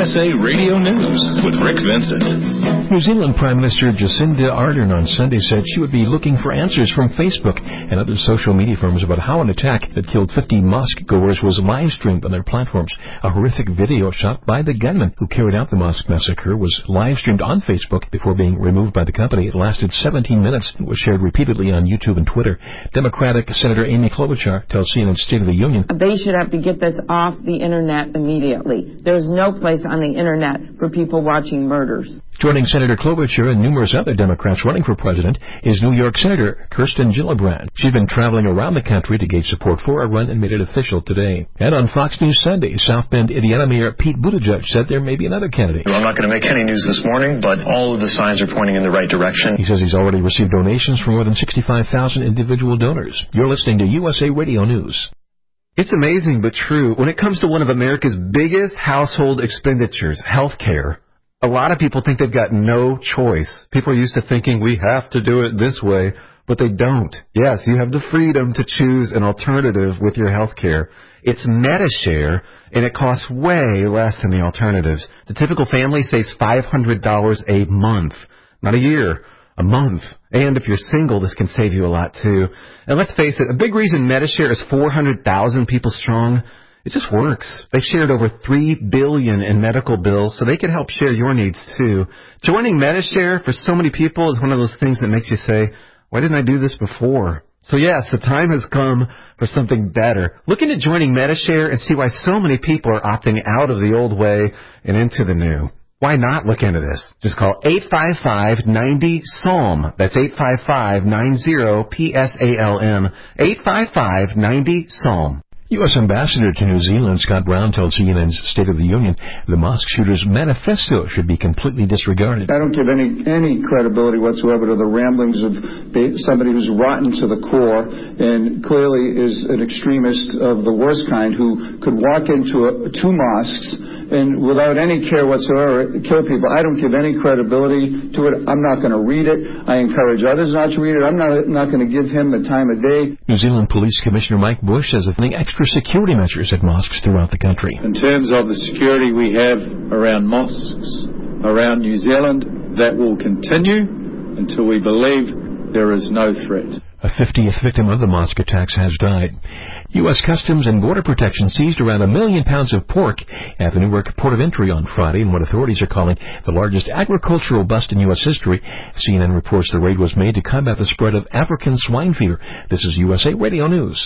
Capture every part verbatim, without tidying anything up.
S A Radio News with Rick Vincent. New Zealand Prime Minister Jacinda Ardern on Sunday said she would be looking for answers from Facebook and other social media firms about how an attack that killed fifty mosque goers was live-streamed on their platforms. A horrific video shot by the gunman who carried out the mosque massacre was live-streamed on Facebook before being removed by the company. It lasted seventeen minutes and was shared repeatedly on YouTube and Twitter. Democratic Senator Amy Klobuchar tells C N N's State of the Union, "They should have to get this off the Internet immediately. There's no place on the Internet for people watching murders." Joining Senator Klobuchar and numerous other Democrats running for president is New York Senator Kirsten Gillibrand. She's been traveling around the country to gauge support for her run and made it official today. And on Fox News Sunday, South Bend, Indiana Mayor Pete Buttigieg said there may be another candidate. I'm not going to make any news this morning, but all of the signs are pointing in the right direction. He says he's already received donations from more than sixty-five thousand individual donors. You're listening to U S A Radio News. It's amazing but true. When it comes to one of America's biggest household expenditures, health care, a lot of people think they've got no choice. People are used to thinking we have to do it this way, but they don't. Yes, you have the freedom to choose an alternative with your health care. It's Medi-Share, and it costs way less than the alternatives. The typical family saves five hundred dollars a month, not a year. A month. And if you're single, this can save you a lot, too. And let's face it, a big reason Medi-Share is four hundred thousand people strong, it just works. They've shared over three billion dollars in medical bills, so they can help share your needs, too. Joining Medi-Share for so many people is one of those things that makes you say, why didn't I do this before? So yes, the time has come for something better. Look into joining Medi-Share and see why so many people are opting out of the old way and into the new. Why not look into this? Just call eight five five, nine zero, S A L M. That's eight five five, nine zero, P S A L M. eight five five, nine zero, S A L M. U S Ambassador to New Zealand Scott Brown told C N N's State of the Union the mosque shooter's manifesto should be completely disregarded. I don't give any any credibility whatsoever to the ramblings of somebody who's rotten to the core and clearly is an extremist of the worst kind who could walk into a, two mosques and without any care whatsoever kill people. I don't give any credibility to it. I'm not going to read it. I encourage others not to read it. I'm not not going to give him the time of day. New Zealand Police Commissioner Mike Bush says that extra security measures at mosques throughout the country. In terms of the security we have around mosques around New Zealand, that will continue until we believe there is no threat. A fiftieth victim of the mosque attacks has died. U S Customs and Border Protection seized around a million pounds of pork at the Newark Port of Entry on Friday in what authorities are calling the largest agricultural bust in U S history. C N N reports the raid was made to combat the spread of African swine fever. This is U S A Radio News.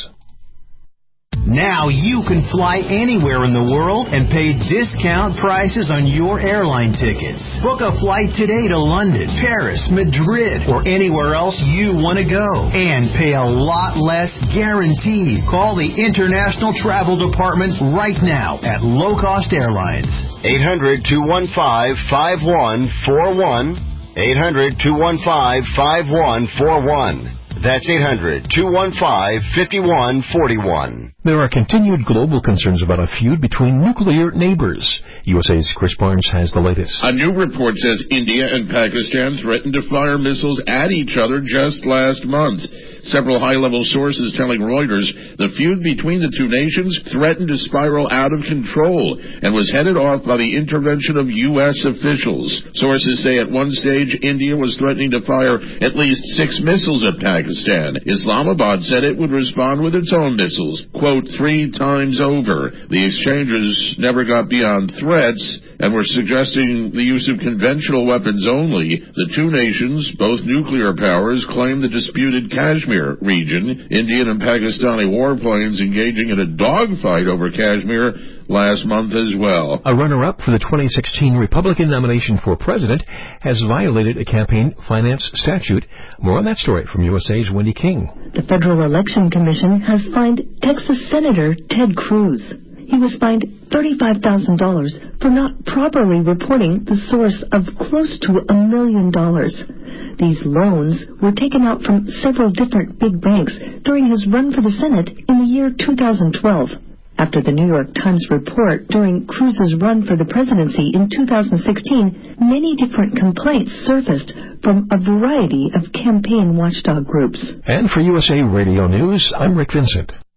Now you can fly anywhere in the world and pay discount prices on your airline tickets. Book a flight today to London, Paris, Madrid, or anywhere else you want to go. And pay a lot less guaranteed. Call the International Travel Department right now at Low Cost Airlines. eight hundred, two one five, five one four one. eight hundred, two one five, five one four one. That's eight hundred, two one five, five one four one. There are continued global concerns about a feud between nuclear neighbors. U S A's Chris Barnes has the latest. A new report says India and Pakistan threatened to fire missiles at each other just last month. Several high-level sources telling Reuters the feud between the two nations threatened to spiral out of control and was headed off by the intervention of U S officials. Sources say at one stage India was threatening to fire at least six missiles at Pakistan. Islamabad said it would respond with its own missiles, quote, three times over. The exchanges never got beyond threats and were suggesting the use of conventional weapons only. The two nations, both nuclear powers, claim the disputed Kashmir region. Indian and Pakistani warplanes engaging in a dogfight over Kashmir last month as well. A runner-up for the twenty sixteen Republican nomination for president has violated a campaign finance statute. More on that story from U S A's Wendy King. The Federal Election Commission has fined Texas Senator Ted Cruz. He was fined thirty-five thousand dollars for not properly reporting the source of close to a million dollars. These loans were taken out from several different big banks during his run for the Senate in the year two thousand twelve. After the New York Times report during Cruz's run for the presidency in two thousand sixteen, many different complaints surfaced from a variety of campaign watchdog groups. And for U S A Radio News, I'm Rick Vincent.